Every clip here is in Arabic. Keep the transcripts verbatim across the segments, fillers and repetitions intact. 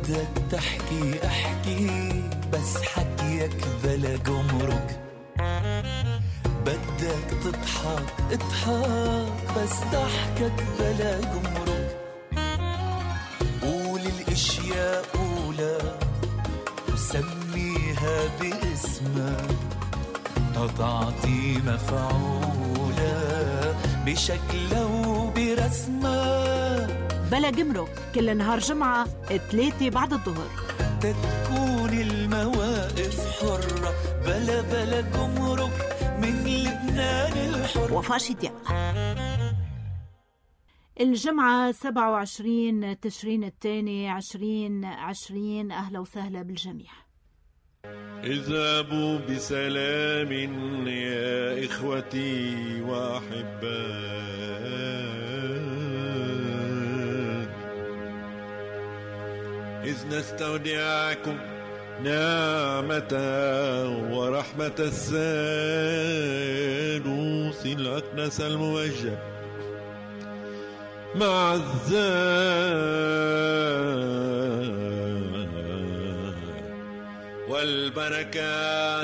بدك تحكي احكي بس حكيك بلا جمرك، بدك تضحك اضحك بس ضحكك بلا جمرك. قول الاشياء قولك وسميها باسمها، تعطي مفعولة بشكلها وبرسمها. بلا جمرك كل نهار جمعة ثلاثة بعد الظهر، تكون المواقف حرة بلا بلا جمرك من لبنان الحر. وفاء دياب. الجمعة سبعة وعشرين تشرين الثاني عشرين عشرين. أهلا وسهلا بالجميع. اذهبوا بسلام يا إخوتي وأحبائي، إذ نستودعكم نعمة ورحمة الثالوث الأقدس الموجه مع الذات والبركات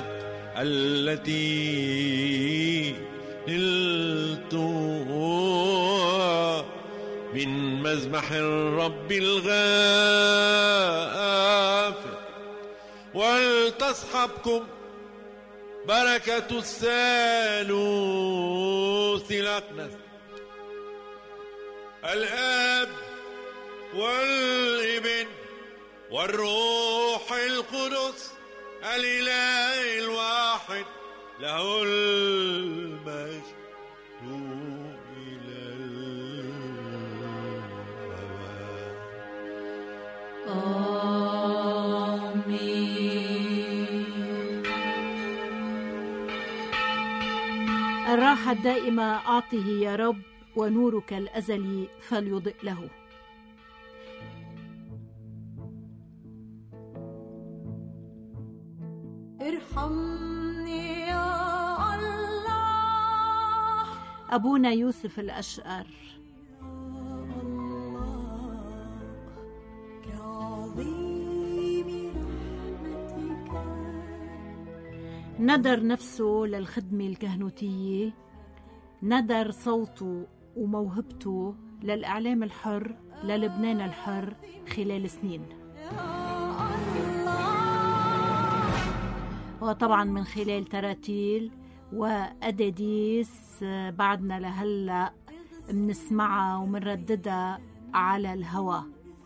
التي نلتوها من مذبح الرب الغافر، ولتصحبكم بركة الثالوث الأقدس الآب والابن والروح القدس الإله الواحد، له المجد إلى الأبد. آمين. الراحة الدائمة أعطه يا رب، ونورك الأزلي فليضئ له. ارحمني يا الله. أبونا يوسف الأشقر. ندر نفسه للخدمة الكهنوتية، ندر صوته وموهبته للإعلام الحر للبنان الحر خلال سنين، وطبعا من خلال تراتيل وأداديس بعدنا لهلأ منسمعها ومنرددها على الهواء.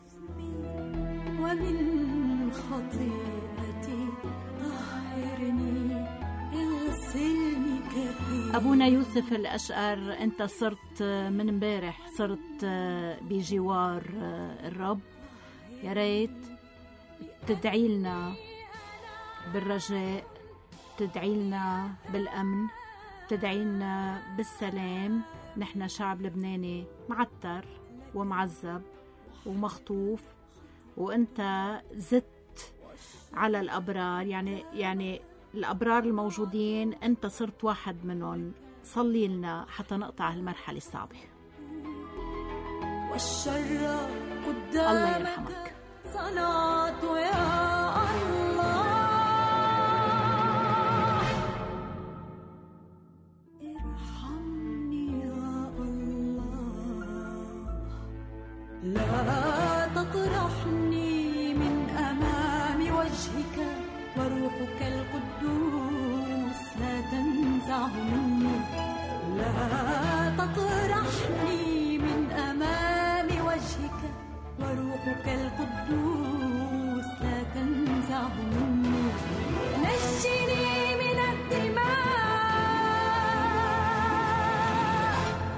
ومن خطيئتي طهرني اغسلني كثير. أبونا يوسف الأشقر، أنت صرت من امبارح صرت بجوار الرب، يا ريت تدعي لنا بالرجاء، تدعي لنا بالأمن، تدعي لنا بالسلام. نحن شعب لبناني معتر ومعذب ومخطوف، وأنت زدت على الأبرار، يعني يعني الأبرار الموجودين أنت صرت واحد منهم. صلي لنا حتى نقطع المرحلة الصعبة. والشر قدامك الله يرحمك. صنعت يا الله. ارحمني يا الله، لا تطرحني من أمام وجهك، وروحك القدوس لا تنزعه مني. لا تطرحني من أمام وجهك، وروحك القدوس لا تنزعه مني. نجني من الدماء،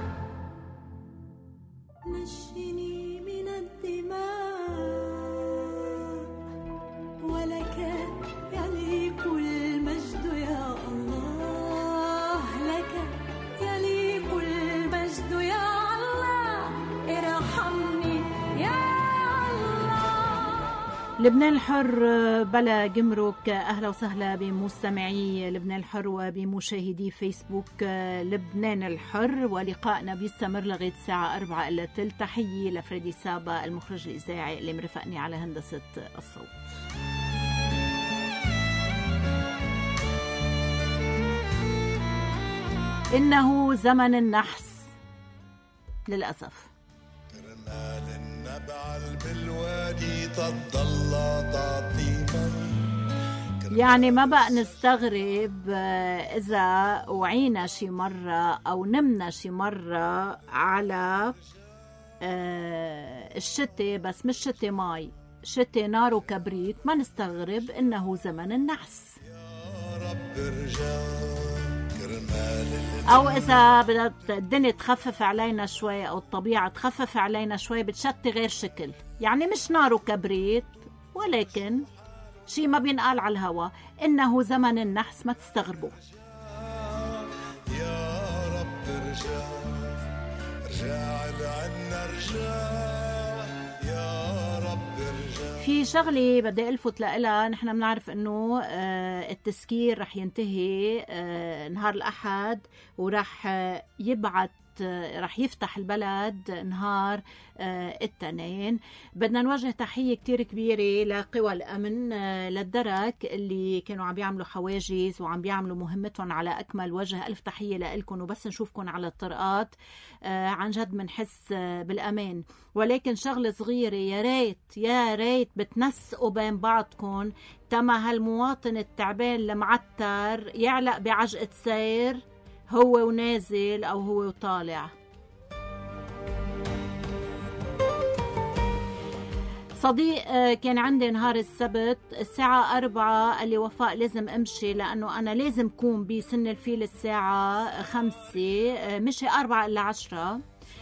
نجني من الدماء، ولك يليق المجد يا الله، لك يليق المجد يا الله. ارحمني يا الله. لبنان الحر بلا جمرك. أهلا وسهلا بمستمعي لبنان الحر وبمشاهدي فيسبوك لبنان الحر، ولقائنا بيستمر لغاية الساعة أربعة إلا تلت. تحية لفريدي سابا المخرج الإذاعي اللي مرفقني على هندسة الصوت. إنه زمن النحس للأسف. كرمال النبع بالوادي تضل تعطي مي. يعني ما بقى نستغرب إذا وعينا شي مرة أو نمنا شي مرة على الشتي، بس مش شتي ماي، شتي نار وكبريت، ما نستغرب إنه زمن النحس. يا رب ارجع أو إذا بدأت الدنيا تخفف علينا شوي أو الطبيعة تخفف علينا شوي بتشتي غير شكل، يعني مش نار وكبريت ولكن شيء ما بينقال على الهوا. إنه زمن النحس، ما تستغربوا. يا رب ارجع ارجع لعنا ارجع يا رب ارجع. في شغلة بدي ألفت لها، نحن بنعرف إنه التسكير رح ينتهي نهار الأحد، ورح يبعت رح يفتح البلد نهار التنين. بدنا نوجه تحية كتير كبيرة لقوى الأمن للدرك اللي كانوا عم بيعملوا حواجز وعم بيعملوا مهمتهم على أكمل وجه. ألف تحية لإلكم، وبس نشوفكم على الطرقات عن جد منحس بالأمان. ولكن شغلة صغيرة، يا ريت يا ريت بتنسقوا بين بعضكم تما هالمواطن التعبان المعتر يعلق بعجقة سير هو ونازل أو هو وطالع. صديق كان عندي نهار السبت الساعة أربعة قال لي وفاء لازم أمشي لأنه أنا لازم كون بسن الفيل الساعة خمسة، مشي أربعة إلا عشرة.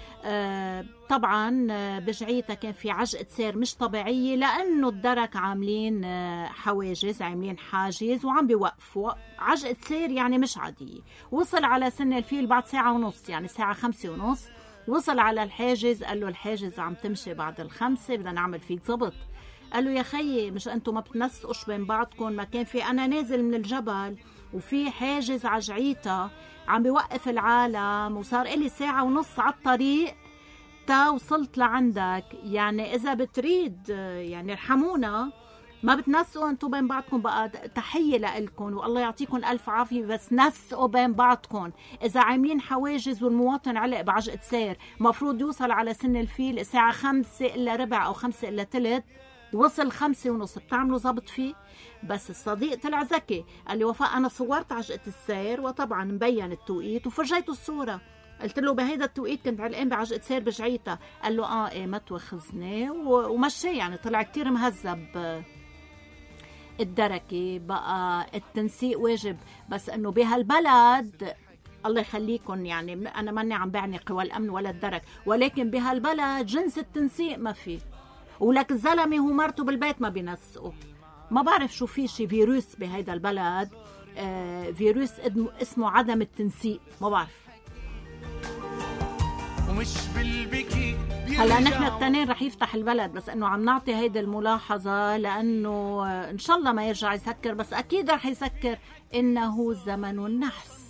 طبعا بجعيتها كان في عجقة سير مش طبيعية، لأنه الدرك عاملين حواجز، عاملين حاجز وعم بيوقفوا. عجقة سير يعني مش عادية. وصل على سن الفيل بعد ساعة ونص، يعني ساعة خمسة ونص وصل على الحاجز. قال له الحاجز عم تمشي بعد الخمسة، بدنا نعمل فيك ضبط. قال له يا خيي مش أنتم ما بتنسقوش بين بعضكم؟ ما كان في، أنا نازل من الجبل وفي حاجز عجعيتها عم بيوقف العالم، وصار إلي ساعة ونص على الطريق تا وصلت لعندك. يعني إذا بتريد يعني ارحمونا، ما بتنسقوا انتوا بين بعضكم. بقى تحية لإلكم والله يعطيكم ألف عافية، بس نسقوا بين بعضكم. إذا عاملين حواجز والمواطن علق بعجقة سير مفروض يوصل على سن الفيل الساعة خمسة إلا ربع أو خمسة إلا تلت، وصل خمسة ونص، بتعملوا ضبط فيه؟ بس الصديق طلع ذكي، قال لي وفاء أنا صورت عجقة السير وطبعا مبين التوقيت وفرجيته الصورة. قلت له بهيدا التوقيت كنت علقان بعجقة سير بجعيتها. قال له اه ايه ما توخزني ومشي. يعني طلع كتير مهذب الدركي. بقى التنسيق واجب، بس انه بهالبلد الله يخليكم، يعني انا ماني عم بعني قوى الامن ولا الدرك، ولكن بهالبلد جنس التنسيق ما فيه. ولك الزلمه ومرته بالبيت ما بينسقوا. ما بعرف شو في شي فيروس بهيدا البلد، آه فيروس اسمه عدم التنسيق، ما بعرف. ومش بالبكي هلا نحن التنين رح يفتح البلد، بس انه عم نعطي هيدي الملاحظة لانه ان شاء الله ما يرجع يسكر، بس اكيد رح يسكر. انه زمن النحس.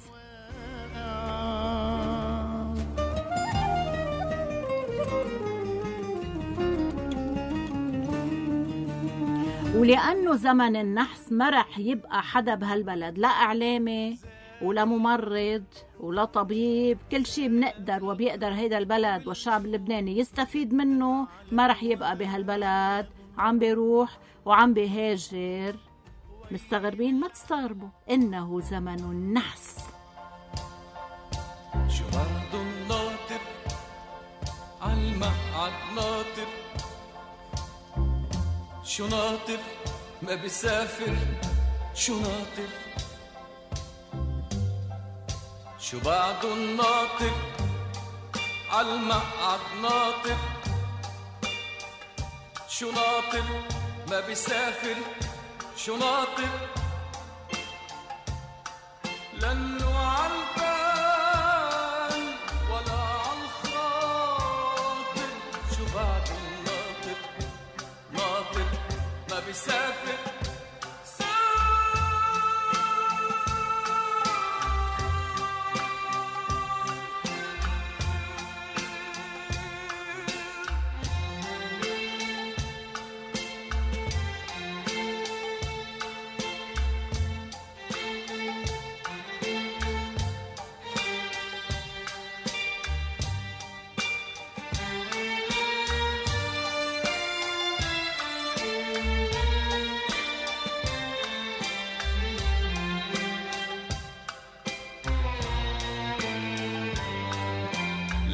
ولأنه زمن النحس ما رح يبقى حدا بهالبلد، لا إعلامي ولا ممرض ولا طبيب، كل شيء بنقدر وبيقدر هيدا البلد والشعب اللبناني يستفيد منه ما رح يبقى بهالبلد. عم بيروح وعم بيهاجر. مستغربين؟ ما تستغربوا، إنه زمن النحس. شو برضو الناطر عالمقعد ناطر، شو ناطر ما بيسافر، شو ناطر شو بعده الناطر عالمقعد ناطر، شو ناطر ما بيسافر، شو ناطر لأنه عالبال ولا عالخاطر، شو بعده الناطر ناطر ما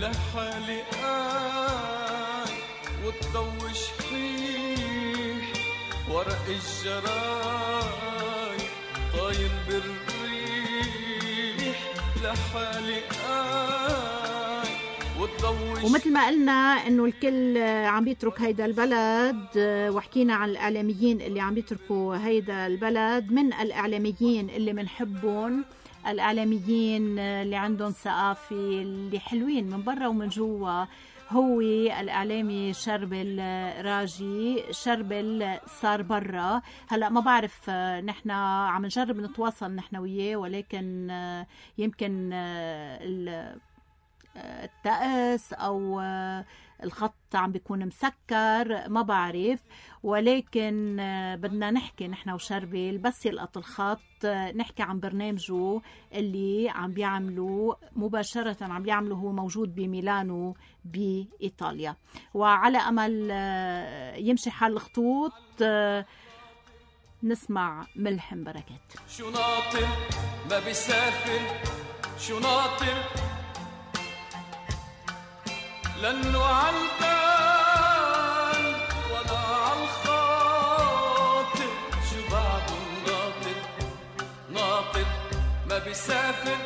لحالي آي والضو شحيح ورق الجراي طاير بالريح لحالي آي والضو. ومثل ما قلنا انه الكل عم بيترك هيدا البلد، وحكينا عن الاعلاميين اللي عم بيتركوا هيدا البلد. من الاعلاميين اللي منحبهم الاعلاميين اللي عندهم ثقافه اللي حلوين من برا ومن جوا هو الاعلامي شربل راجي. شربل صار برا هلا، ما بعرف، نحن عم نجرب نتواصل نحن وياه، ولكن يمكن التأس او الخط عم بيكون مسكر، ما بعرف، ولكن بدنا نحكي نحن وشربل بس يلقط الخط نحكي عن برنامجه اللي عم بيعملوا مباشرة، عم بيعملوا هو موجود بميلانو بإيطاليا. وعلى أمل يمشي حال الخطوط نسمع ملحم بركات. شو ناطر ما بيسافر، شو ناطر لأنه عالبال ولا عالخاطر، شو بعده ناطر ناطر ما بيسافر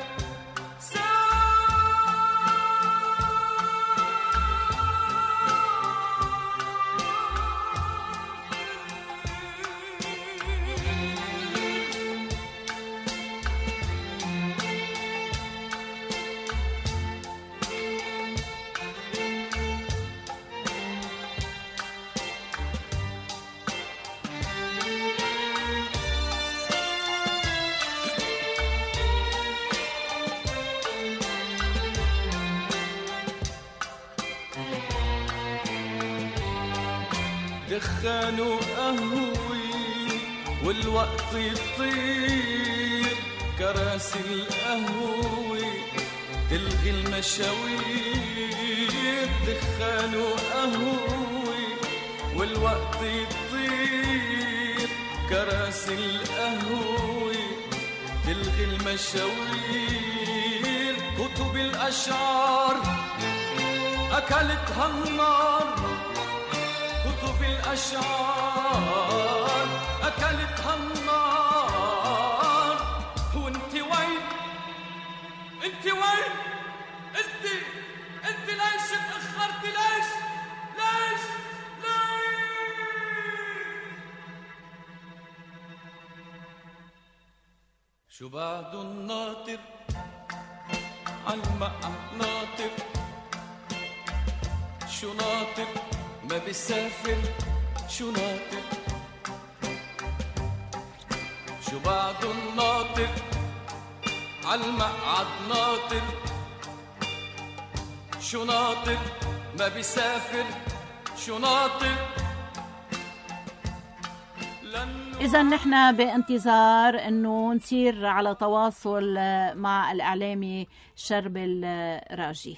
دخان وقهوي والوقت يطير، كراسي القهوي تلغي المشاوير. دخان وقهوي والوقت يطير، كراسي القهوي تلغي المشاوير. كتب الأشعار أكلتها النار، كتب الأشعار أكلتها النار. وانت وين انت وين انت انت ليش اتأخرت؟ ليش ليش ليش؟ شو بعده الناطر عالمقعد ناطر، شو ناطر ما بيسافر، شو ناطر شو بعده الناطر عالمقعد ناطر، شو ناطر ما بيسافر، شو ناطر. إذا نحن بانتظار أنه نصير على تواصل مع الإعلامي شربل راجي.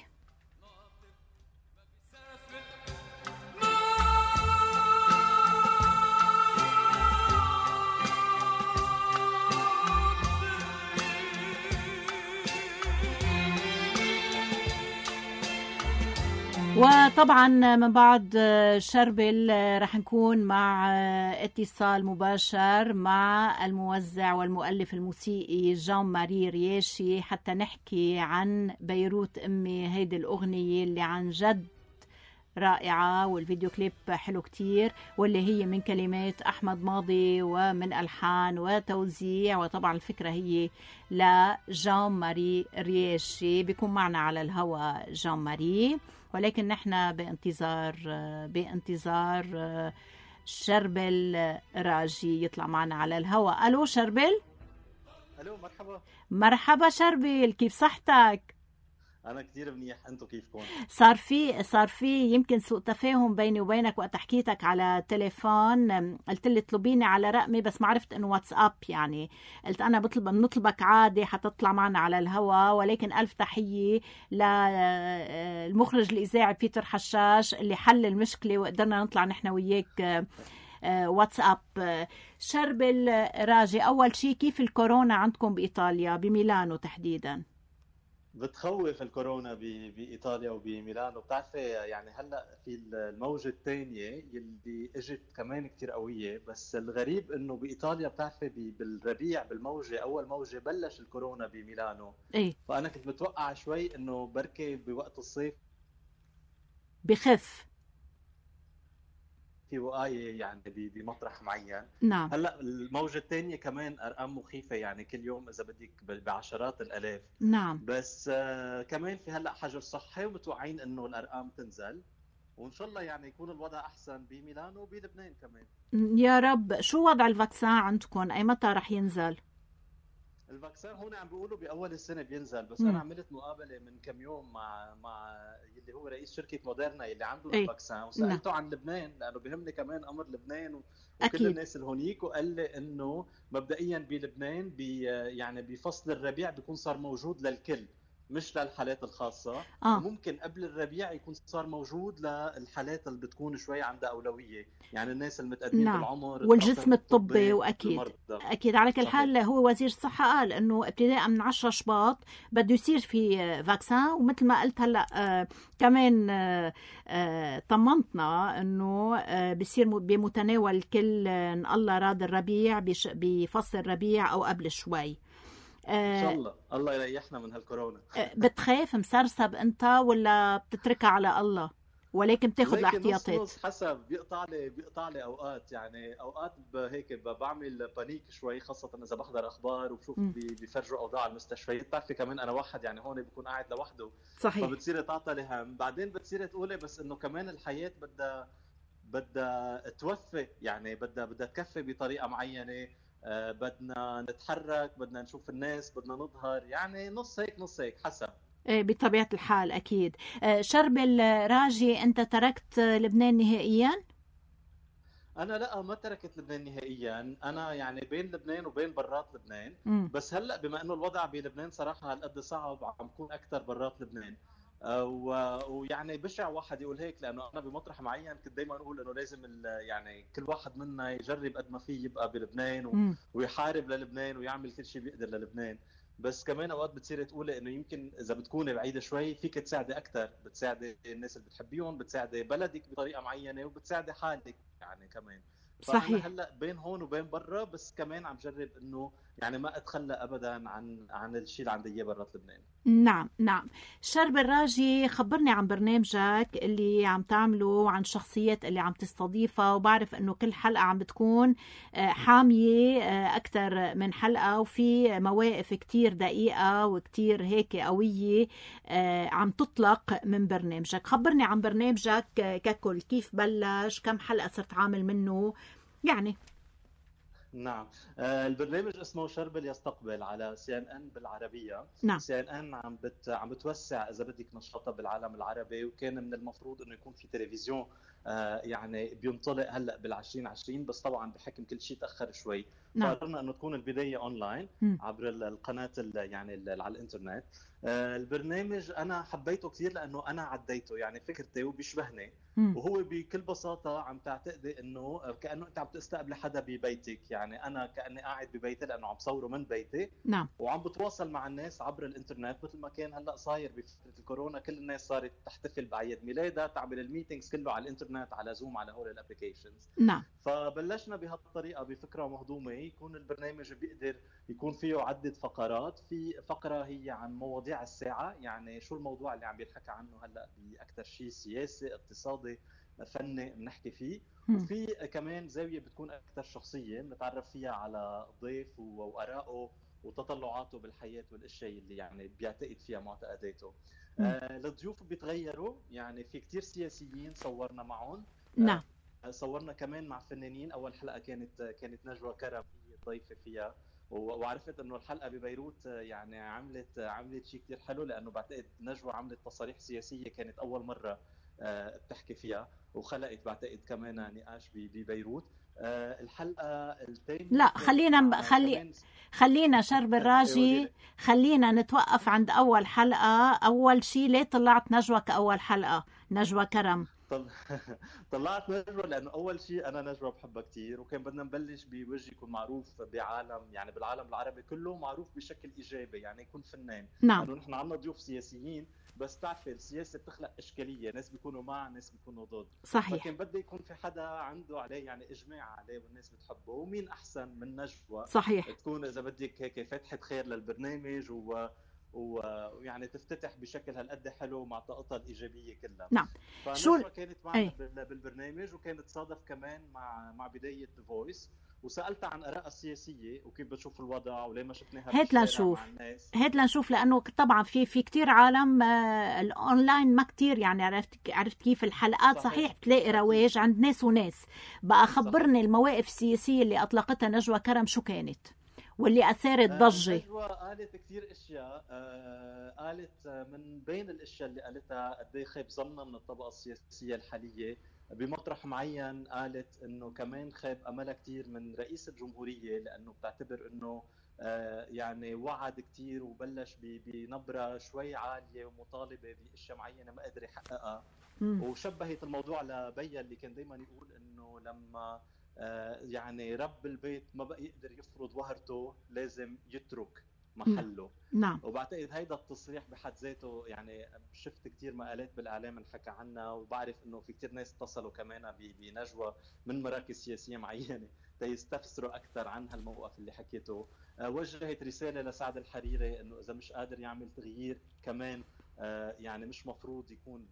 وطبعا من بعد شربل رح نكون مع اتصال مباشر مع الموزع والمؤلف الموسيقي جان ماري رياشي حتى نحكي عن بيروت أمي، هيدي الأغنية اللي عن جد رائعة والفيديو كليب حلو كتير، واللي هي من كلمات أحمد ماضي ومن ألحان وتوزيع، وطبعا الفكرة هي لجان ماري رياشي. بيكون معنا على الهواء جان ماري، ولكن نحن بانتظار بانتظار شربل راجي يطلع معنا على الهواء. ألو شربل. ألو مرحبا. مرحبا شربل، كيف صحتك؟ أنا كتير منيح، أنتو كيفكم؟ صار في صار في يمكن سوء تفاهم بيني وبينك وقت حكيتك على تليفون، قلت لي اطلبيني على رقمي بس ما عرفت إنه واتساب، يعني قلت أنا بطلب بنطلبك عادي حتطلع معنا على الهواء، ولكن ألف تحية للمخرج الإذاعي بيتر حشاش اللي حل المشكلة وقدرنا نطلع نحن وياك واتساب. شربل راجي، أول شيء كيف الكورونا عندكم بإيطاليا بميلانو تحديدا؟ بتخوف الكورونا ب- بايطاليا وبميلانو. بتعرفي يعني هلا في الموجه الثانيه يلي اجت كمان كتير قويه، بس الغريب انه بايطاليا بتعرفي ب- بالربيع بالموجه اول موجه بلش الكورونا بميلانو. ايه فانا كنت متوقع شوي انه بركي بوقت الصيف بخف. في وقايه يعني ب- بمطرح معين. نعم هلا الموجه الثانيه كمان ارقام مخيفه، يعني كل يوم اذا بدك ب- بعشرات الالاف. نعم. بس آه، كمان في هلا حجر صحي ومتوقعين انه الارقام تنزل، وان شاء الله يعني يكون الوضع احسن بميلانو وبلبنان كمان. يا رب. شو وضع الفاكسان عندكم؟ اي متى رح ينزل؟ الفاكسان هون عم بيقولوا باول السنه بينزل، بس مم. انا عملت مقابله من كم يوم مع مع اللي هو رئيس شركه موديرنا اللي عنده إيه. الفاكسان، وسالته عن لبنان لانه بيهمني كمان امر لبنان و- وكل أكيد. الناس اللي هونيك، وقال لي انه مبدئيا بلبنان بي يعني بفصل الربيع بيكون صار موجود للكل مش للحالات الخاصة. آه. وممكن قبل الربيع يكون صار موجود للحالات اللي بتكون شوي عندها أولوية، يعني الناس المتقدمين نعم. بالعمر والجسم الطبي. والمرضى. واكيد اكيد على كل حال هو وزير الصحه قال انه ابتداء من عشرة شباط بده يصير في فاكسان، ومثل ما قلت هلا آه كمان آه آه طمنتنا انه آه بيصير بمتناول الكل آه ان الله راد الربيع بش- بفصل الربيع او قبل شوي. إن شاء الله الله يريحنا من هالكورونا. آه بتخاف مسرسب انت ولا بتتركها على الله ولكن بتاخذ لكن نص الاحتياطات؟ نص حسب، بيقطع لي بيقطع لي اوقات، يعني اوقات ب- هيك ب- بعمل بانيك شوي، خاصه اذا بحضر اخبار وبشوف مم. بي- بيفرجوا اوضاع المستشفيات. بتعرفي كمان انا واحد يعني هون بكون قاعد لوحده، صحيح. فبتصيري تعطلي هم، بعدين بتصيري تقولي بس انه كمان الحياه بدها بدها توفي، يعني بدها بدها تكفي بطريقه معينه. آه، بدنا نتحرك، بدنا نشوف الناس، بدنا نظهر، يعني نص هيك نص هيك حسب. إيه بطبيعة الحال أكيد. آه، شربل راجي، أنت تركت لبنان نهائيا؟ انا لا ما تركت لبنان نهائيا، انا يعني بين لبنان وبين برات لبنان. مم. بس هلا بما انه الوضع بلبنان صراحه هالقد صعب، عم بكون اكثر برات لبنان. آه، و- ويعني بشع واحد يقول هيك، لانه انا بمطرح معين كنت دائما اقول انه لازم ال- يعني كل واحد منا يجرب قد ما فيه يبقى بلبنان و- مم. ويحارب للبنان ويعمل كل شيء بيقدر للبنان. بس كمان اوقات بتصير تقولي انه يمكن اذا بتكوني بعيده شوي فيك تساعدي اكثر، بتساعدي الناس اللي بتحبيهم، بتساعدي بلدك بطريقه معينه، وبتساعدي حالك يعني كمان. صحيح. فأنا هلا بين هون وبين برا، بس كمان عم جرب انه يعني ما اتخلى ابدا عن عن الشيء اللي عندي اياه برات لبنان. نعم نعم. شرب الراجي، خبرني عن برنامجك اللي عم تعمله وعن الشخصيات اللي عم تستضيفها، وبعرف انه كل حلقة عم بتكون آه، حامية آه، اكثر من حلقة، وفي مواقف كتير دقيقة وكتير هيك قوية آه، عم تطلق من برنامجك. خبرني عن برنامجك آه، ككل، كيف بلش، كم حلقة صرت عامل منه يعني. نعم. آه، البرنامج اسمه شربل يستقبل على سي ان ان بالعربيه. نعم. سي ان ان عم بت عم بتوسع اذا بدك نشاطها بالعالم العربي، وكان من المفروض انه يكون في تلفزيون آه، يعني بينطلق هلا بال20 عشرين، بس طبعا بحكم كل شيء تاخر شوي. نعم. فقررنا انه تكون البدايه اونلاين مم. عبر ال- القناه ال- يعني ال- على الانترنت. آه، البرنامج انا حبيته كثير لانه انا عديته، يعني فكرته وبيشبهني، مم. وهو بكل بساطة عم تعتقدي انه كأنه انت عم تستقبل حدا ببيتك، يعني انا كأني قاعد ببيتي لانه عم صوره من بيتي، نعم. وعم بتواصل مع الناس عبر الانترنت مثل ما كان هلا صاير بفترة الكورونا. كل الناس صارت تحتفل باعياد ميلادها، تعمل الميتينجز كله على الانترنت، على زوم، على هول الابلكيشنز. نعم. فبلشنا بهالطريقة بفكرة مهضومة، يكون البرنامج بيقدر يكون فيه عدة فقرات. في فقرة هي عن مواضيع الساعة، يعني شو الموضوع اللي عم بينحكى عنه هلا بأكثر شيء سياسي، اقتصادي، فني بنحكي فيه. مم. وفي كمان زاوية بتكون أكثر شخصية بنتعرف فيها على الضيف و- وآرائه وتطلعاته بالحياة والأشياء اللي يعني بيعتقد فيها معتقداته. مم. آه الضيوف بيتغيروا، يعني في كتير سياسيين صورنا معهم. نعم. آه صورنا كمان مع فنانين. أول حلقة كانت كانت نجوى كرم هي ضيفة فيها، و- وعرفت انه الحلقه ببيروت آه، يعني عملت آه، عملت شيء كثير حلو، لانه بعتقد نجوى عملت تصاريح سياسيه كانت اول مره آه، بتحكي فيها، وخلقت بعتقد كمان نقاش ب- ببيروت. آه، الحلقه الثانيه لا كانت خلينا مع خلي كمان- خلينا شرب الراجي، خلينا نتوقف عند أول حلقة. أول شيء ليه طلعت نجوى كأول حلقة؟ نجوى كرم. طل... طلعت نجوى لانه اول شيء انا نجوى بحبها كثير، وكان بدنا نبلش بوجه يكون معروف بعالم، يعني بالعالم العربي كله معروف بشكل ايجابي، يعني يكون فنان. نعم. لانه نحن عندنا ضيوف سياسيين، بس بتعرفي السياسه بتخلق اشكاليه، ناس بيكونوا مع، ناس بيكونوا ضد. صحيح. فكان بدي يكون في حدا عنده عليه يعني اجماع عليه والناس بتحبه، ومين احسن من نجوى صحيح. تكون اذا بدك هيك فتحه خير للبرنامج و ويعني تفتتح بشكل هالقد حلو مع طاقتها الايجابيه كلها. نعم. شو شو كانت معنا أي. بالبرنامج، وكانت تصادف كمان مع مع بدايه فويس، وسالتها عن ارائها السياسيه وكيف بتشوف الوضع وليه ما شفناها هات لنشوف هات لنشوف لانه طبعا في في كثير عالم آه الاونلاين ما كثير يعني عرفت عرفت كيف الحلقات. صحيح, صحيح بتلاقي رواج عند ناس وناس. بقى خبرني صحيح. المواقف السياسيه اللي اطلقتها نجوى كرم شو كانت واللي اثارت ضجه؟ نجوى قالت كثير اشياء. آه قالت من بين الاشياء اللي قالتها قد ايه خيب ظنها من الطبقه السياسيه الحاليه بمطرح معين. قالت انه كمان خيب املها كثير من رئيس الجمهوريه، لانه بتعتبر انه آه يعني وعد كثير وبلش بنبره شوي عاليه ومطالبه باشياء معينه ما قدر يحققها. وشبهت الموضوع لبيا اللي كان دائما يقول انه لما آه يعني رب البيت ما بقى يقدر يفرض وهرته لازم يترك محله. نعم. وبعتقد هيدا التصريح بحد ذاته، يعني شفت كتير مقالات بالاعلام انحكى عنها، وبعرف انه في كتير ناس اتصلوا كمان بنجوى من مراكز سياسيه معينه تيستفسروا اكثر عن هالموقف اللي حكيته. آه وجهت رساله لسعد الحريري انه اذا مش قادر يعمل تغيير كمان آه يعني مش مفروض يكون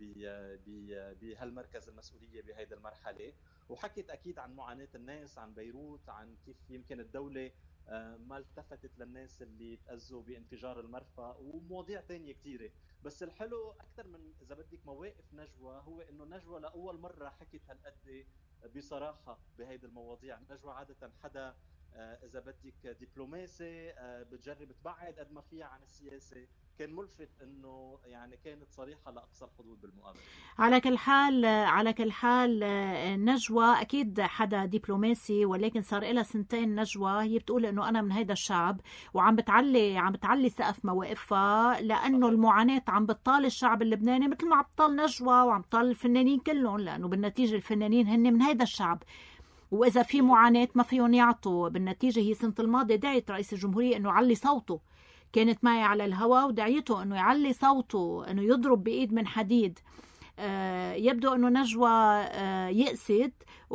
بهالمركز المسؤوليه بهيدي المرحله. وحكيت اكيد عن معاناه الناس، عن بيروت، عن كيف يمكن الدوله ما التفتت للناس اللي تأذوا بانفجار المرفأ، ومواضيع تانية كتيرة. بس الحلو أكثر من إذا بدك مواقف نجوى هو إنه نجوى لأول مرة حكت هالقد بصراحة بهيدي المواضيع. نجوى عادة حدا إذا بدك دبلوماسي بتجرب تبعد قد ما فيها عن السياسة. كان ملفت انه يعني كانت صريحه لاقصى الحدود بالمقابله. على كل حال على كل حال نجوى اكيد حدا دبلوماسي، ولكن صار لها سنتين نجوى هي بتقول انه انا من هيدا الشعب، وعم بتعلي عم بتعلي سقف مواقفها، لانه المعاناه عم بتطال الشعب اللبناني مثل ما عم بتطال نجوى وعم بتطال الفنانين كلهم، لانه بالنتيجه الفنانين هن من هيدا الشعب، واذا في معاناه ما فيهم يعطوا. بالنتيجه هي سنه الماضي دعت رئيس الجمهوريه انه يعلي صوته، كانت معي على الهواء ودعيته انه يعلي صوته، انه يضرب بايد من حديد. آه يبدو انه نجوى آه يأست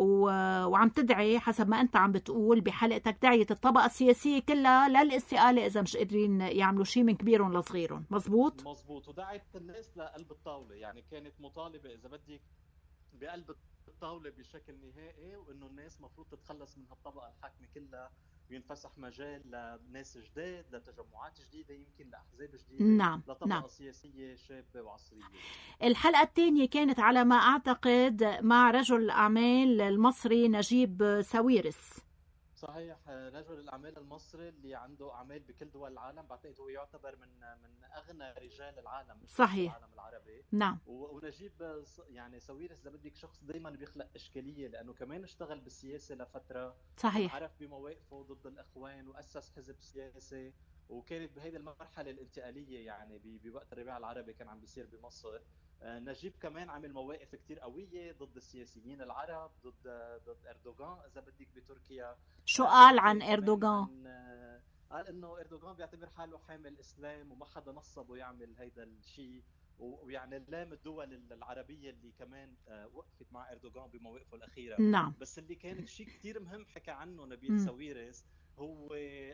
وعم تدعي حسب ما انت عم بتقول بحلقتك، دعيت الطبقه السياسيه كلها للاستقاله اذا مش قادرين يعملوا شيء من كبيرهم لصغيرهم. مزبوط مزبوط. ودعت الناس لقلب الطاوله، يعني كانت مطالبه اذا بدك بقلب الطاوله بشكل نهائي، وانه الناس مفروض تتخلص من هالطبقه الحاكمه كلها وينفسح مجال لناس جداد، لتجمعات جديده، يمكن لاحزاب جديده. نعم. لطبقه نعم. سياسيه شابه وعصريه. الحلقه الثانيه كانت على ما اعتقد مع رجل الاعمال المصري نجيب ساويرس. صحيح. رجل الاعمال المصري اللي عنده اعمال بكل دول العالم، بعتقد هو يعتبر من من اغنى رجال العالم. صحيح. العالم العربي. نعم. ونجيب يعني ساويرس اذا بدك شخص دائما بيخلق اشكاليه، لانه كمان اشتغل بالسياسه لفتره. صحيح. عرف بمواقفه ضد الاخوان واسس حزب سياسي، وكانت بهيدي المرحله الانتقاليه يعني بوقت الربيع العربي كان عم بيصير بمصر. نجيب كمان عمل مواقف كتير قوية ضد السياسيين العرب، ضد ضد أردوغان إذا بدك بتركيا. شو قال عن أردوغان؟ قال إنه أردوغان بيعتبر حاله حامل إسلام وما حدا نصبه يعمل هيدا الشيء، ويعني لام الدول العربية اللي كمان وقفت مع أردوغان بمواقفه الأخيرة. نعم. بس اللي كان شيء كتير مهم حكى عنه نبيل ساويرس هو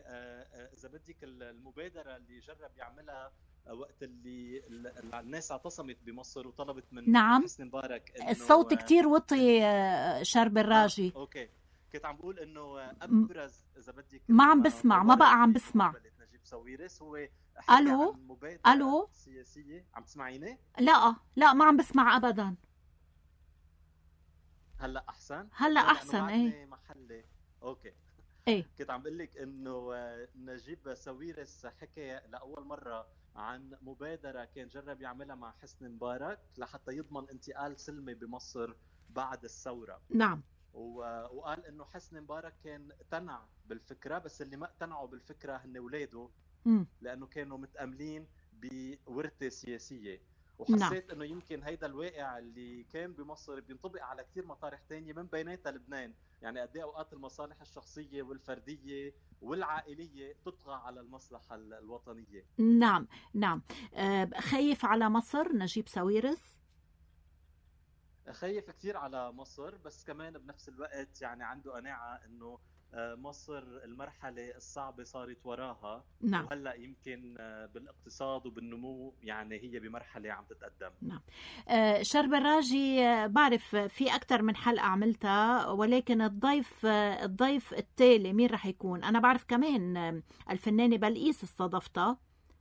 إذا بدك المبادرة اللي جرب يعملها وقت اللي الناس اعتصمت بمصر وطلبت من نعم. حسني مبارك. الصوت كتير وطي شرب الراجي. آه، اوكي. كنت عم بقول انه ابرز اذا بدك ما عم بسمع، ما بقى عم بسمع. نجيب ساويرس هو الو الو سياسيه. عم تسمعيني؟ لا لا ما عم بسمع ابدا. هلا احسن؟ هلا احسن. ايه محلي. اوكي. ايه كنت عم بقول لك انه نجيب ساويرس حكى لاول مره عن مبادرة كان جرب يعملها مع حسني مبارك لحتى يضمن انتقال سلمي بمصر بعد الثورة. نعم. وقال انه حسني مبارك كان اقتنع بالفكرة، بس اللي ما اقتنعوا بالفكرة هن اولاده، لانه كانوا متأملين بورثة سياسية. وحسيت انه يمكن هيدا الواقع اللي كان بمصر بينطبق على كثير مطارح تانية من بيناتها لبنان. يعني قد ايه اوقات المصالح الشخصيه والفرديه والعائليه تطغى على المصلحه الوطنيه. نعم نعم. أه خايف على مصر نجيب ساويرس؟ خايف كثير على مصر، بس كمان بنفس الوقت يعني عنده قناعه انه مصر المرحلة الصعبة صارت وراها. نعم. وهلأ يمكن بالاقتصاد وبالنمو يعني هي بمرحلة عم تتقدم. نعم. آه شرب الراجي، بعرف في أكثر من حلقة عملتها، ولكن الضيف الضيف التالي مين رح يكون؟ أنا بعرف كمان الفنانة بلقيس استضفتها.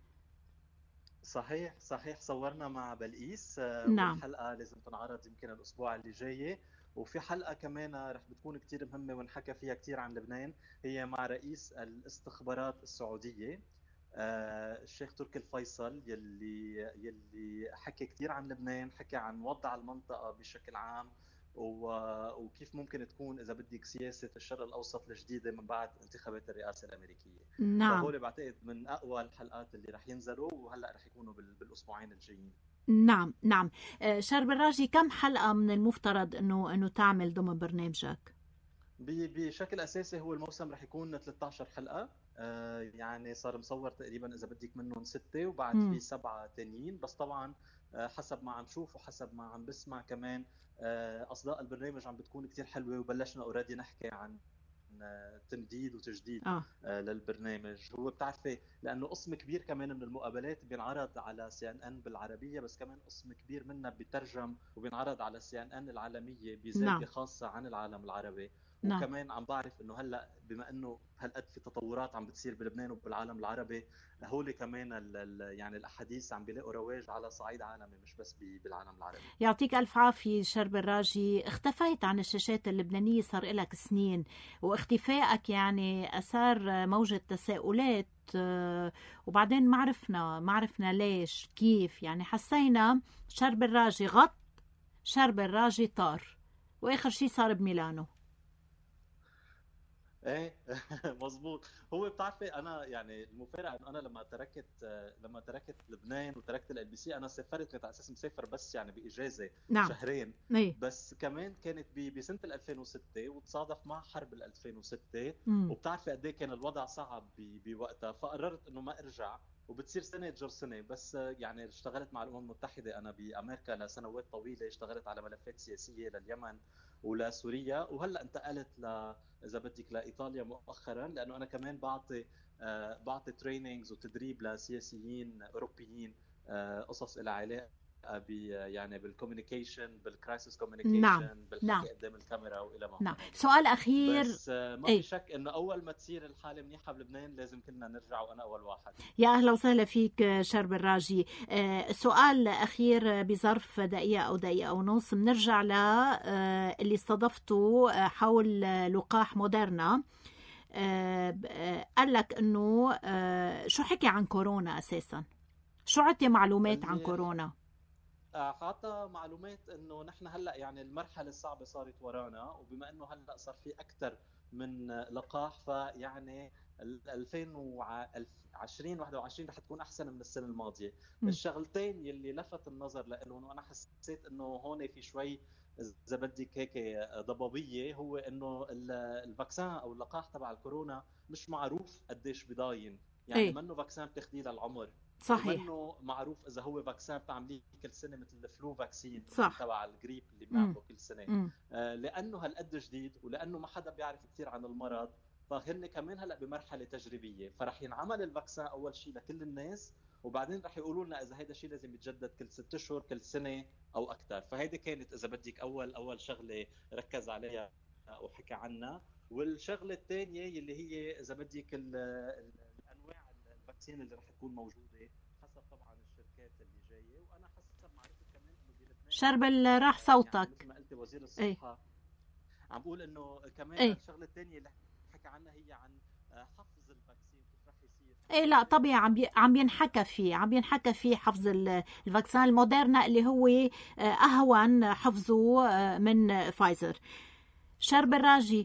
صحيح صحيح صورنا مع بلقيس. نعم. والحلقة لازم تنعرض يمكن الأسبوع اللي جاي. وفي حلقة كمان رح بتكون كتير مهمة ونحكى فيها كتير عن لبنان، هي مع رئيس الاستخبارات السعودية آه الشيخ تركي الفيصل، يلي يلي حكى كتير عن لبنان، حكى عن وضع المنطقة بشكل عام وكيف ممكن تكون إذا بدك سياسة الشرق الأوسط الجديدة من بعد انتخابات الرئاسة الأمريكية. نعم. فهول بعتقد من أقوى الحلقات اللي رح ينزلوا، وهلأ رح يكونوا بالأسبوعين الجايين. نعم نعم. شرب الراجي، كم حلقة من المفترض انه انه تعمل ضمن برنامجك؟ بشكل اساسي هو الموسم رح يكون ثلاثة عشر حلقة. آه يعني صار مصور تقريبا اذا بدك منهم ستة، وبعد م. في سبعة تانيين. بس طبعا آه حسب ما عم شوف وحسب ما عم بسمع كمان آه اصداء البرنامج عم بتكون كتير حلوة، وبلشنا اوريدي نحكي عن تمديد وتجديد آه. آه للبرنامج. هو بتعرفي لانه قسم كبير كمان من المقابلات بينعرض على سي ان ان بالعربيه، بس كمان قسم كبير منها بيترجم وبينعرض على سي ان ان العالميه بزاويه نعم. خاصه عن العالم العربي. نعم. وكمان عم بعرف انه هلا بما انه هالقد في تطورات عم بتصير بلبنان وبالعالم العربي، هول كمان ال ال يعني الاحاديث عم بيلاقوا رواج على صعيد عالمي مش بس بالعالم العربي. يعطيك الف عافيه شرب الراجي. اختفيت عن الشاشات اللبنانيه صار لك سنين، واختفائك يعني اثار موجه تساؤلات، وبعدين ما عرفنا ما عرفنا ليش كيف. يعني حسينا شرب الراجي غط، شرب الراجي طار، واخر شيء صار بميلانو. ايه مزبوط. هو بتعرفي انا يعني المفارقه انه انا لما تركت لما تركت لبنان وتركت ال بي سي، انا سافرت على اساس مسافر بس يعني باجازه نعم. شهرين أي. بس كمان كانت بسنه ألفين وستة وتصادف مع حرب ألفين وستة. م. وبتعرفي قد ايه كان الوضع صعب بوقتها، فقررت انه ما ارجع، وبتصير سنه تجر سنه. بس يعني اشتغلت مع الامم المتحده انا بامريكا لسنوات طويله، اشتغلت على ملفات سياسيه لليمن ولسوريا، وهلا انتقلت ل اذا بدك لايطاليا مؤخرا، لانه انا كمان بعطي آه بعطي تريننجز وتدريب لسياسيين اوروبيين آه قصص لها علاقه ب يعني بالكوميونيكيشن، بالكرايسيس كوميونيكيشن، نعم. بالحكي نعم. قدام الكاميرا والى ما نعم. سؤال اخير. بس آه ما في شك انه اول ما تصير الحاله منيحه بلبنان لازم كلنا نرجع، وانا اول واحد. يا اهلا وسهلا فيك شرب الراجي. آه سؤال اخير بظرف دقيقه او دقيقه ونص، بنرجع ل آه اللي استضفته حول لقاح موديرنا. آه قال لك انه آه شو حكي عن كورونا اساسا؟ شو عطي معلومات عن كورونا؟ أعطى معلومات إنه نحن هلأ يعني المرحلة الصعبة صارت ورانا، وبما إنه هلأ صار في أكثر من لقاح، فيعني ألفين وعشرين واحد وعشرين رح تكون أحسن من السنة الماضية. م. الشغلتين يلي لفت النظر لهم وأنا حسيت إنه هون في شوي إذا بدك هيك ضبابية، هو إنه الفاكسان أو اللقاح تبع الكورونا مش معروف قديش بضاين، يعني أي. منه فاكسان بتاخديه للعمر، صحيح، منه معروف اذا هو فاكسان بتعمليه كل سنه مثل الفلو فاكسين تبع الجريب اللي بنعمله كل سنه. آه لانه هالقد جديد ولانه ما حدا بيعرف كثير عن المرض، فهن كمان هلا بمرحله تجريبيه، فرح ينعمل الفاكسان اول شيء لكل الناس، وبعدين رح يقولوا لنا اذا هذا الشيء لازم يتجدد كل ست اشهر كل سنه او اكثر. فهيدي كانت اذا بدك اول اول شغله ركز عليها وحكى عنها. والشغله الثانيه اللي هي اذا بدك الانواع الفاكسين اللي رح تكون موجوده حسب طبعا الشركات اللي جايه، وانا حسب معرفتي كمان انه بلبنان شربل راح صوتك يعني مثل ما قلت وزير الصحه ايه؟ عم بقول انه كمان ايه؟ الشغله الثانيه اللي حكى عنها هي عن حفظ الفاكسين، كيف رح يصير. ايه لا طبيعي عم بي... عم ينحكى فيه عم ينحكى فيه حفظ الفاكسين الموديرنا اللي هو اهون حفظه من فايزر. شرب الراجي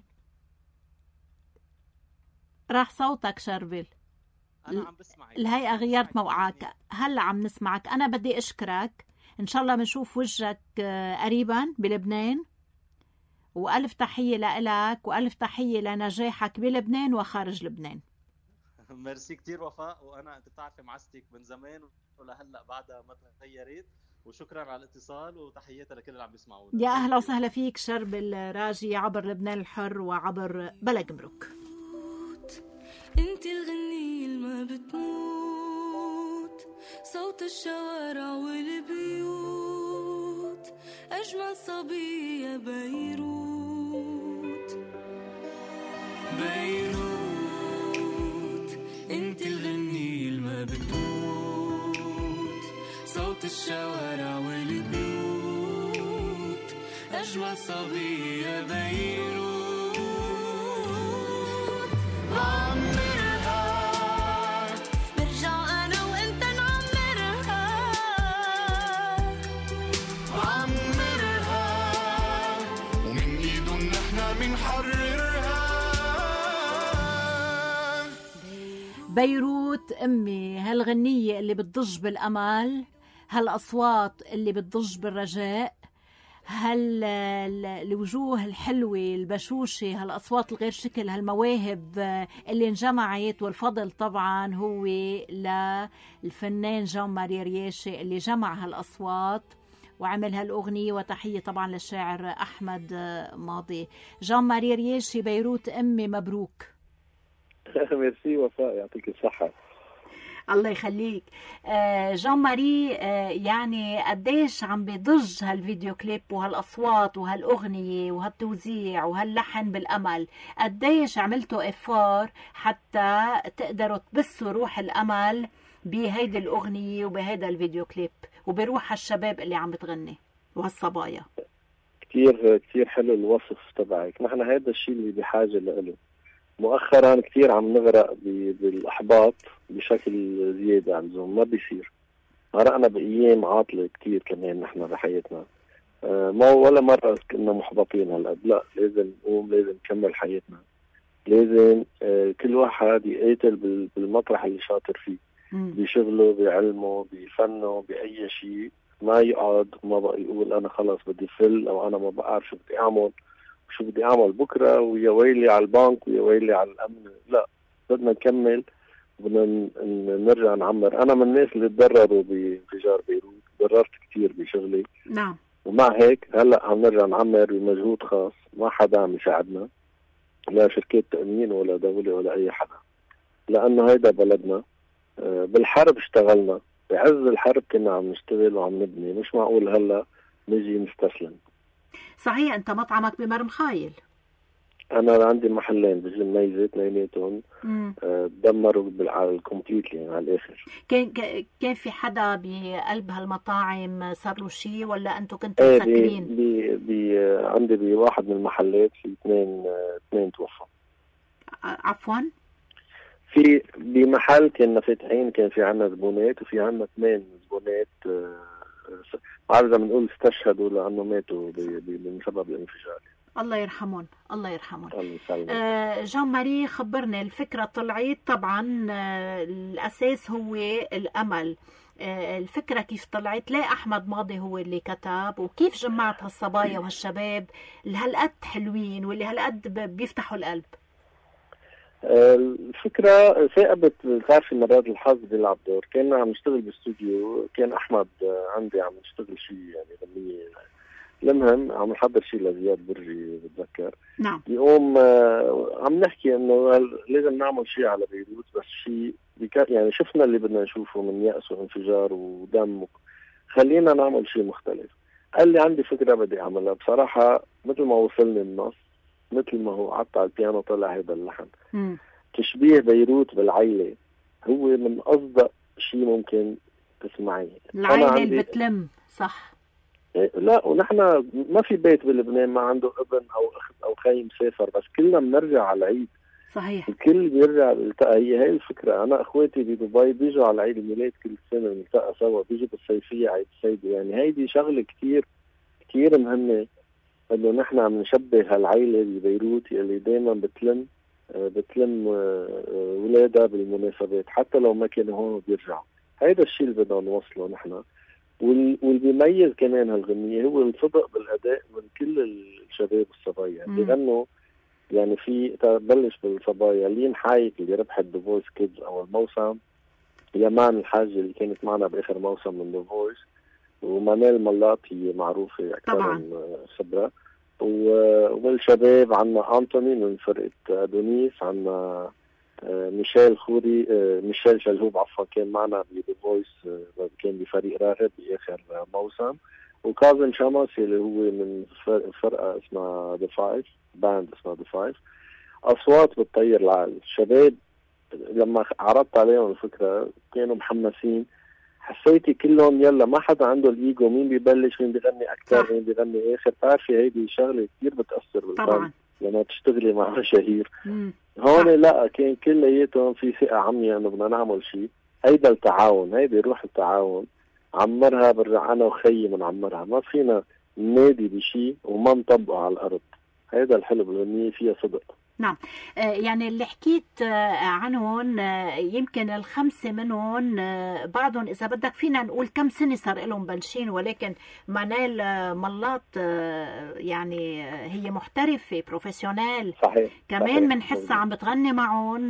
راح صوتك شربل. أنا عم بسمعك. الهيئة غيرت موقعك، هلا عم نسمعك. أنا بدي أشكرك إن شاء الله بنشوف وجهك قريبا بلبنان، وألف تحية لإلك وألف تحية لنجاحك بلبنان وخارج لبنان. ميرسي كتير وفاء، وأنا أنت بتعرفي معستك من زمان ولهلأ بعدها ما تغيرت، وشكرا على الاتصال وتحياتي لكل اللي عم بيسمعونا. يا أهلا وسهلا فيك شرب الراجي عبر لبنان الحر وعبر بلا جمرك. انت الغنية ما بتموت، صوت الشوارع والبيوت، أجمل صبية بيروت. بيروت انت الغنية ما بتموت، صوت الشوارع والبيوت، أجمل صبية بيروت. بعمرها برجع أنا وإنت نعمرها، بعمرها ومن إيدهم نحنا منحررها. بيروت أمي، هالغنية اللي بتضج بالأمل، هالأصوات اللي بتضج بالرجاء، هال الوجوه الحلوة البشوشة، هالأصوات الغير شكل، هالمواهب اللي انجمعت، والفضل طبعا هو للفنان جان ماري رياشي اللي جمع هالأصوات وعمل هالأغنية. وتحية طبعا للشاعر أحمد ماضي. جان ماري رياشي، بيروت أمي، مبروك. ميرسي وفاء، يعطيك الصحة. الله يخليك. آه جان ماري، آه يعني قديش عم بيضج هالفيديو كليب وهالأصوات وهالأغنية وهالتوزيع وهاللحن بالأمل، قديش عملتوا إفار حتى تقدروا تبثوا روح الأمل بهيدي الأغنية وبهيدا الفيديو كليب وبروح هالشباب اللي عم بتغني وهالصبايا؟ كتير كتير حلو الوصف تبعك. نحن هذا الشيء اللي بحاجة له. مؤخرا كتير عم نغرق بالإحباط بشكل زيادة عن اللزوم، ما بيصير. غرقنا بأيام عاطلة كتير كمان نحن بحياتنا. آه ما ولا مرة كنا محبطين هالقد، لا، لازم نقوم، لازم نكمل حياتنا، لازم آه كل واحد يقاتل بالمطرح اللي شاطر فيه، بشغله، بعلمه، بفنه، بأي شيء. ما يقعد ما بقى يقول أنا خلص بدي فل، أو أنا ما بعرف شو بدي أعمل، شو بدي أعمل بكرة، ويا ويلي على البنك ويا ويلي على الأمن. لا، بدنا نكمل، بدنا نرجع نعمر. أنا من الناس اللي تضرروا بانفجار بيروت، تضررت كتير بشغلي. نعم. ومع هيك هلأ عم نرجع نعمر بمجهود خاص، ما حدا عم يساعدنا، لا شركات تأمين ولا دولة ولا أي حدا، لأنه هيدا بلدنا. بالحرب اشتغلنا، بعز الحرب كنا عم نشتغل وعم نبني، مش معقول هلأ نجي نستسلم. صحيح. أنت مطعمك بمرمخايل. أنا عندي محلين بجميزة، اثنيناتهم دمروا بالكومبليتلي على الآخر. كان كان في حدا بقلب هالمطاعم صار له شيء، ولا أنتم كنتوا مسكرين؟ بي بي عندي بواحد من المحلات في اثنين اثنين توفوا. عفوا؟ في بمحل كنا فاتحين كان في عنا زبونات، وفي عنا اثنين زبونات عارف زي ما بنقول استشهدوا لأنه ماتوا من سبب الانفجار. الله يرحمهم، الله يرحمهم. آه جان ماري، خبرني، الفكرة طلعت طبعا آه الأساس هو الأمل. آه الفكرة كيف طلعت؟ ليه أحمد ماضي هو اللي كتب؟ وكيف جمعت هالصبايا وهالشباب اللي هالقد حلوين واللي هالقد بيفتحوا القلب؟ الفكرة ثاقبت، بتعرفي مرات الحظ بيلعب دور. كنا عم نشتغل باستوديو، كان أحمد عندي عم نشتغل شيء يعني غنية، المهم عم نحضر شيء لزياد برجي بتذكر. نعم. يقوم عم نحكي إنه لازم نعمل شيء على بيروت، بس شيء يعني شفنا اللي بدنا نشوفه من يأس وانفجار ودم، خلينا نعمل شيء مختلف. قال لي عندي فكرة بدي أعملها. بصراحة مثل ما وصلني النص، مثل ما هو قعدت على البيانو طلع هذا اللحن. م. تشبيه بيروت بالعيلة هو من أصدق شيء ممكن تسمعيه. العيلة اللي بتلم، صح؟ لا، ونحن ما في بيت بلبنان ما عنده ابن أو أخت أو خي مسافر، بس كلنا بنرجع على العيد. صحيح. الكل بيرجع بيلتقى. هي هي الفكرة. أنا أخواتي بدبي بيجوا على عيد الميلاد كل سنة نلتقى سوا، بيجوا بالصيفية عيد السيدة. يعني هيدي شغلة كتير كتير مهمة، إنه نحن عم نشبه هالعيلة ببيروت اللي دايما بتلم بتلم ولادها بالمناسبات، حتى لو ما كانوا هون بيرجعوا. هيدا الشيء اللي بدنا نوصله نحن. واللي بيميز كمان هالغنية هو الصدق بالأداء من كل الشباب والصبايا بيغنوا. يعني في تبلش بالصبايا لين حايك اللي ربحت ذا فويس كيدز أول موسم، يمان الحاجة اللي كانت معنا بآخر موسم من ذا فويس، ومانيل ملاط هي معروفة أكثر من خبرة، وبالشباب عنا أنتوني من فرقة أدونيس، عنا ميشيل خوري ميشيل شلهوب عفوا كان معنا بذا فويس، كان بفريق راغب بآخر موسم، وكاظم شمس اللي هو من فرقة اسمها ذا فايف، باند اسمها ذا فايف. أصوات بتطير العقل. الشباب لما عرضت عليهم الفكرة كانوا محمسين، حسيتي كلهم يلا ما حدا عنده الإيجو، مين بيبلش مين بيغني أكثر مين بيغني آخر. بتعرفي هيدي شغلة كتير بتأثر بالفن لما تشتغلي مع مشاهير. هون لا، كان كلياتهم في ثقة عمياء انه بدنا نعمل شيء. هيدا التعاون، هيدي روح التعاون، عمرها برجع انا وخيي بنعمرها. ما فينا ننادي بشيء وما نطبقه على الارض. هيدا الحلو بالغنية، فيها صدق. نعم، يعني اللي حكيت عنهم يمكن الخمسة منهم بعضهم إذا بدك فينا نقول كم سنة صار لهم بلشين، ولكن مانيل ملاط يعني هي محترفة بروفيسيونال. صحيح. كمان منحسها عم بتغني معهم،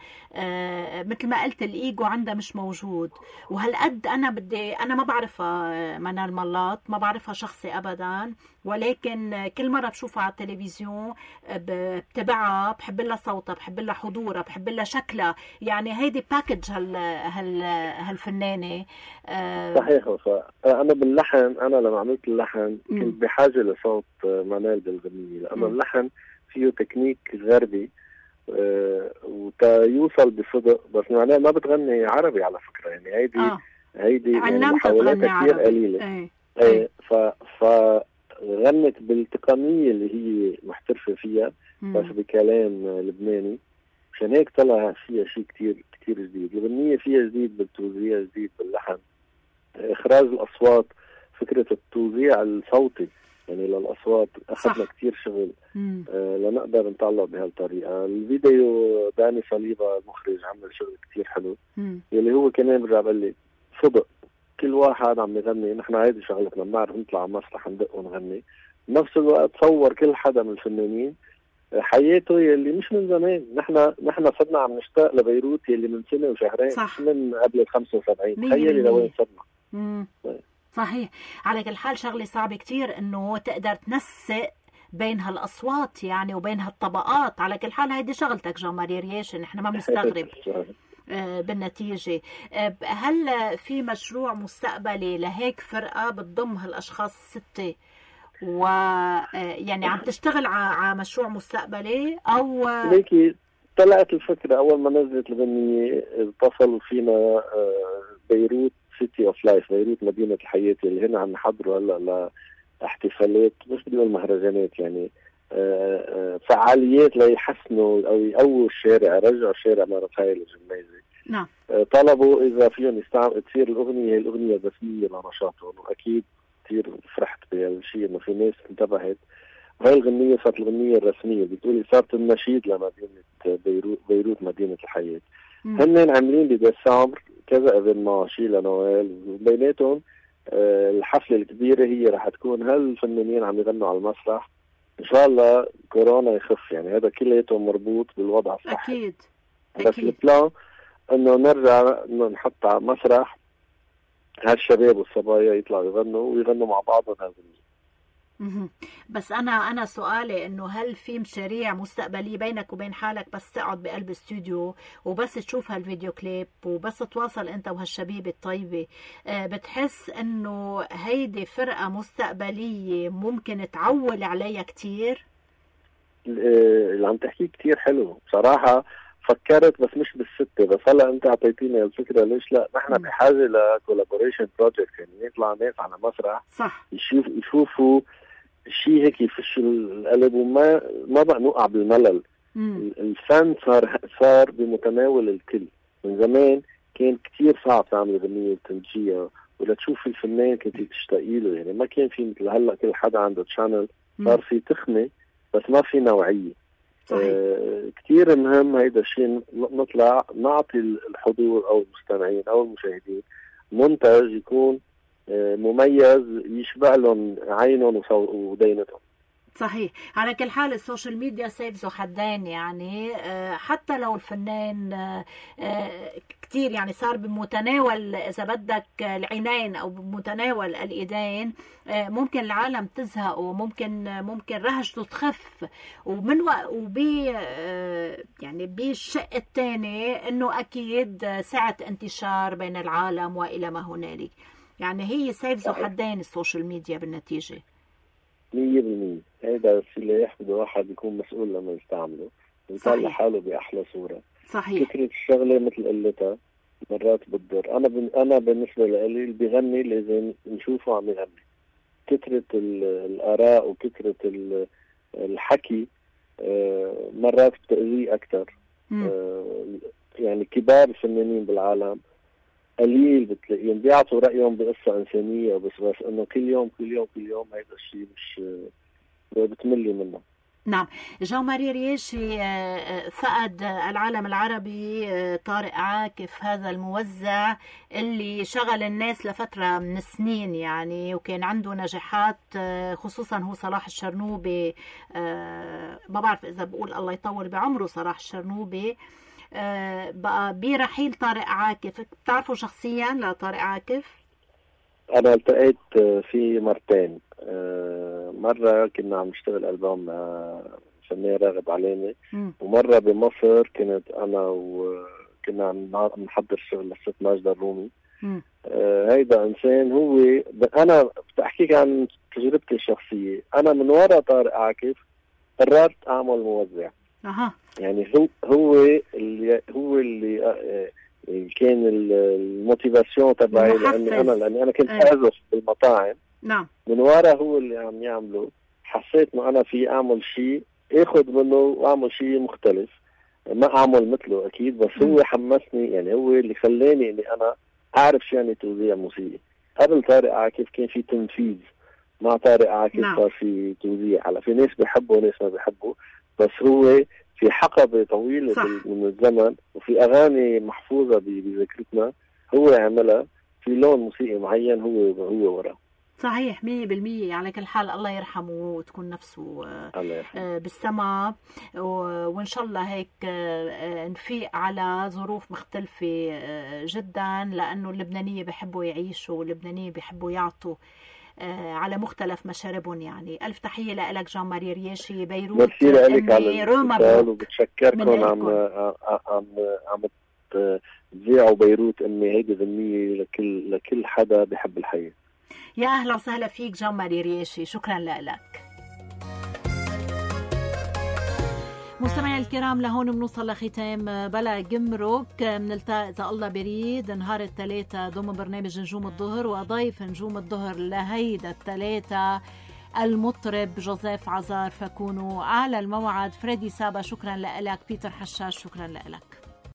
مثل ما قلت الإيجو عندها مش موجود. وهالقد أنا بدي أنا ما بعرفها مانيل ملاط، ما بعرفها شخصي أبدا، ولكن كل مرة بشوفها على التلفزيون بتبعها، بحب لها صوتها، بحب لها حضورها، بحب لها شكلها. يعني هيدي باكج هال هال هالفنانه. أه صحيح. انا باللحن، انا لما عملت اللحن م. كنت بحاجه لصوت مانيل بالغنية، لانه اللحن فيه تكنيك غربي أه وتيوصل بصدق. بس مانيل ما بتغني عربي على فكره، يعني هيدي آه. هيدي يعني محاولاتها كثير قليله. ايه, ايه. ف ف غنت بالتقنية اللي هي محترفة فيها، بس بكلام لبناني. مشان هيك طلع فيها شيء كتير كتير جديد. الغنية فيها جديد بالتوزيع، جديد باللحن، إخراج الأصوات، فكرة التوزيع الصوتي يعني للأصوات. أخذنا كتير شغل آه لنقدر نطلع بهالطريقة. الفيديو داني صليبة المخرج عمل شغل كتير حلو، يلي هو كمان برجع بقلي صدق. كل واحد عم يغني، نحن هيدي شغلتنا، بنعرف نطلع على مسرح ندق ونغني. بنفس الوقت صور كل حدا من الفنانين حياته يلي مش من زمان. نحن نحن صرنا عم نشتاق لبيروت يلي من سنه وشهرين، مش من قبل ال خمسة وسبعين. تخيلي لوين صرنا. صحيح. على كل حال شغله صعبه كتير انه تقدر تنسق بين هالاصوات يعني وبين هالطبقات. على كل حال هيدي شغلتك جان ماري رياش، نحن ما بنستغرب بالنتيجة. هل في مشروع مستقبلي لهيك فرقة بتضم هالأشخاص الستة، ويعني عم تشتغل على مشروع مستقبلي أو ليكي؟ طلعت الفكرة أول ما نزلت الغنية، اتصلوا فينا بيروت سيتي أوف لايف، بيروت مدينة الحياة، اللي هنا عم نحضروا هلا لاحتفالات، مش بدي أقول مهرجانات، يعني فعاليات ليحسنوا او يقووا الشارع، يرجعوا الشارع مرة ثانية للجميزة. نعم. طلبوا اذا فيهم يستعمل تصير الاغنيه هي الاغنيه الرسميه لنشاطهم، واكيد كثير فرحت بهالشيء انه في ناس انتبهت. وهي الغنيه صارت الغنيه الرسميه، بتقولي صارت النشيد لمدينه بيروت، بيروت مدينه الحياه. هن عاملين بديسمبر كذا ايفينمون، شيء لنويل، وبيناتهم الحفله الكبيره هي رح تكون هالفنانين عم يغنوا على المسرح. ان شاء الله كورونا يخف، يعني هذا كلياته مربوط بالوضع الصحي. اكيد. بس البلان انه نرجع نحط على مسرح هالشباب والصبايا يطلعوا يغنوا ويغنوا مع بعضهم هالغنية. بس انا انا سؤالي انه هل في مشاريع مستقبليه بينك وبين حالك بس تقعد بقلب استوديو وبس تشوف هالفيديو كليب وبس تواصل انت وهالشبيبه الطيبه، بتحس انه هيدي فرقه مستقبليه ممكن تعول عليها كتير؟ اللي عم تحكيه كتير حلو بصراحه. فكرت بس مش بالستة، بس هلا انت اعطيتيني الفكره، ليش لا؟ نحن بحاجه لكولابوريشن بروجكت، يعني يطلع ناس على مسرح صح يشوف يشوفوا شيء هيك يفش القلب، وما ما بقى نوقع بالملل. مم. الفن صار صار بمتناول الكل. من زمان كان كتير صعب تعمل اغنيه وتنتجيها ولا تشوف الفنان كنت تشتاقي له، يعني ما كان في مثل هلا كل حدا عنده تشانل، صار في تخمه بس ما في نوعيه. آه كتير مهم هيدا الشيء، نطلع نعطي الحضور او المستمعين او المشاهدين منتج يكون مميز يشبع لهم عينهم ودينتهم. صحيح. على كل حال السوشيال ميديا سيف ذو حدين، يعني حتى لو الفنان كتير يعني صار بمتناول إذا بدك العينين أو بمتناول الإيدين، ممكن العالم تزهق وممكن ممكن رهجته تخف، ومن وبي يعني بالشق الثاني إنه أكيد سعة انتشار بين العالم وإلى ما هنالك. يعني هي سيف ذو حدين السوشيال ميديا بالنتيجة. مية بالمية هيدا السلاح بده واحد يكون مسؤول لما يستعمله ويطلع حاله بأحلى صورة. صحيح. كثرة الشغلة مثل قلتها مرات بتضر. أنا بن... أنا بالنسبة لي اللي بيغني لازم نشوفه عم يغني. كثرة الآراء وكثرة الحكي مرات بتأذيه أكثر. يعني كبار الفنانين بالعالم قليل بتلاقيهم بيعطوا رأيهم بقصة إنسانية، بس بس إنه كل يوم كل يوم كل يوم هيدا الشيء مش بتملي منه. نعم. جان ماري رياشي فقد العالم العربي طارق عاكف، هذا الموزع اللي شغل الناس لفترة من السنين يعني، وكان عنده نجاحات، خصوصا هو صلاح الشرنوبي. ما بعرف إذا بقول الله يطول بعمره صلاح الشرنوبي. آه بقى برحيل طارق عاكف. بتعرفوا شخصيا لطارق عاكف؟ أنا التقيت فيه مرتين. آه مرة كنا عم نشتغل ألبوم مع فنان راغب علامة، ومرة بمصر كنت أنا وكنا عم نحضر شغل للست ماجدة الرومي. آه هيدا إنسان هو أنا بدي أحكيك عن تجربتي الشخصية. أنا من وراء طارق عاكف قررت أعمل موزع. أها. يعني هو هو اللي هو اللي كان الموتيفاسيون تبعي، لاني انا لاني انا كنت اعزف بالمطاعم. نعم. من ورا هو اللي عم يعمله حسيت انه انا في اعمل شيء اخذ منه واعمل شيء مختلف، ما اعمل مثله اكيد، بس هو حمسني. يعني هو اللي خلاني اني انا اعرف شو يعني توزيع موسيقي. قبل طارق عاكف كان في تنفيذ، مع طارق عاكف صار نعم. في توزيع. على في ناس بيحبوا وناس ما بيحبوا، بس هو في حقبة طويلة صح. من الزمن، وفي أغاني محفوظة بذاكرتنا هو عملها في لون موسيقي معين هو هو وراه. صحيح مية بالمية. على كل حال الله يرحمه وتكون نفسه بالسماء، وإن شاء الله هيك نفيق على ظروف مختلفة جدا، لأنه اللبنانية بيحبوا يعيشوا واللبنانية بيحبوا يعطوا على مختلف مشاربهم. يعني ألف تحية لك جان ماري رياشي بيروت. ميرسي لك على الاتصال، وبتشكركم عم عم عم تذيعوا بيروت أمي. هيدي ذمية لكل لكل حدا بيحب الحياة. يا أهلا وسهلا فيك جان ماري رياشي، شكرا لك. مستمعي الكرام، لهون بنوصل لختام بلا جمرك. بنلتقي إذا الله بريد نهار الثلاثاء ضمن برنامج نجوم الظهر، وضيف نجوم الظهر لهيدا الثلاثاء المطرب جوزيف عزار. فكونوا على الموعد. فريدي سابا شكرا لك. بيتر حشاش شكرا لك.